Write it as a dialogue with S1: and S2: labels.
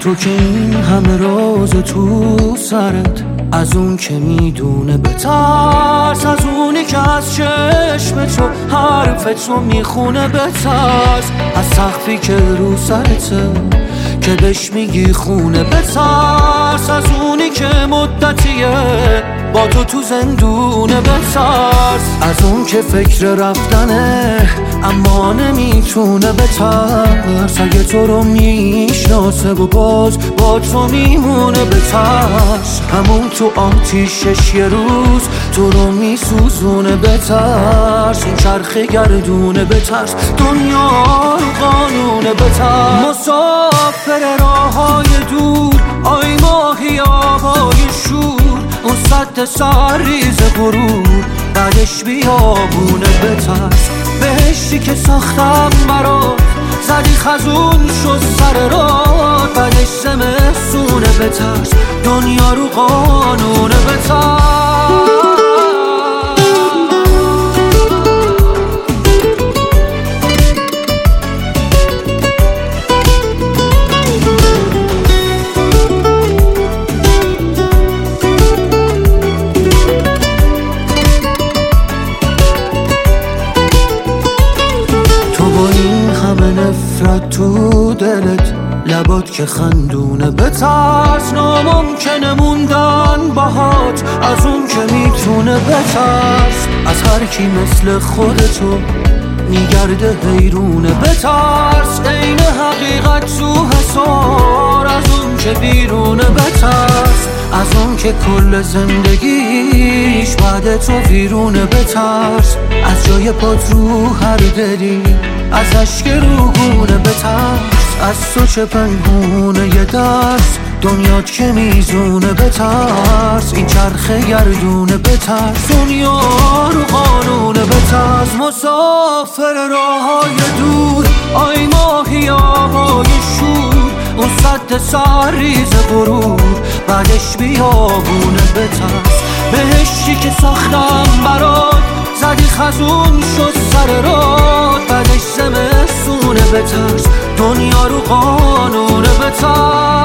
S1: تو که این همه راز تو سرت، از اون که میدونه بترس، از اونی که از چشم تو حرف تو میخونه بترس، از سقفی که رو سرته که بهش میگی خونه بترس، از اونی که مدتیه با تو زندونه بترس، از اون که فکر رفتنه اما نمیتونه بترس، اگه تو رو میشناسه و باز با تو میمونه بترس، همون تو آتیشش یه روز تو رو میسوزونه بترس، این چرخه گردونه بترس، دنیا رو قانونه بترس، مسافر راههای دور آی ماهی آبای شور، اون سد سرریز غرور بعدش بیابونه بترس، بهشتی که ساختم برات زدی خزون شد سر راه، بعدش زمستونه بترس، دنیا رو قانونه بترس. نفرت تو دلت لبات که خندونه بترس، ناممکنه موندن باهات از اون که میتونه بترس، از هر کی مثل خودتو میگرده حیرونه بترس، عین حقیقت تو حسار از اون که بیرونه بترس، از اون که کل زندگیش بعد تو ویرونه بترس، از جای پات رو هر دلی از اشک روگونه بترس، از تو چه پنهونه یه درس دنیات که میزونه بترس، این چرخه گردونه بترس، دنیا رو قانونه بترس، مسافر راههای دور آی ماهی آبای شور، اون سد سرریز غرور بعدش بیابونه بترس، بهشتی که ساختم برات زدی خزون شد سر راه، بعدش زمستونه بترس، دنیا رو قانونه بترس.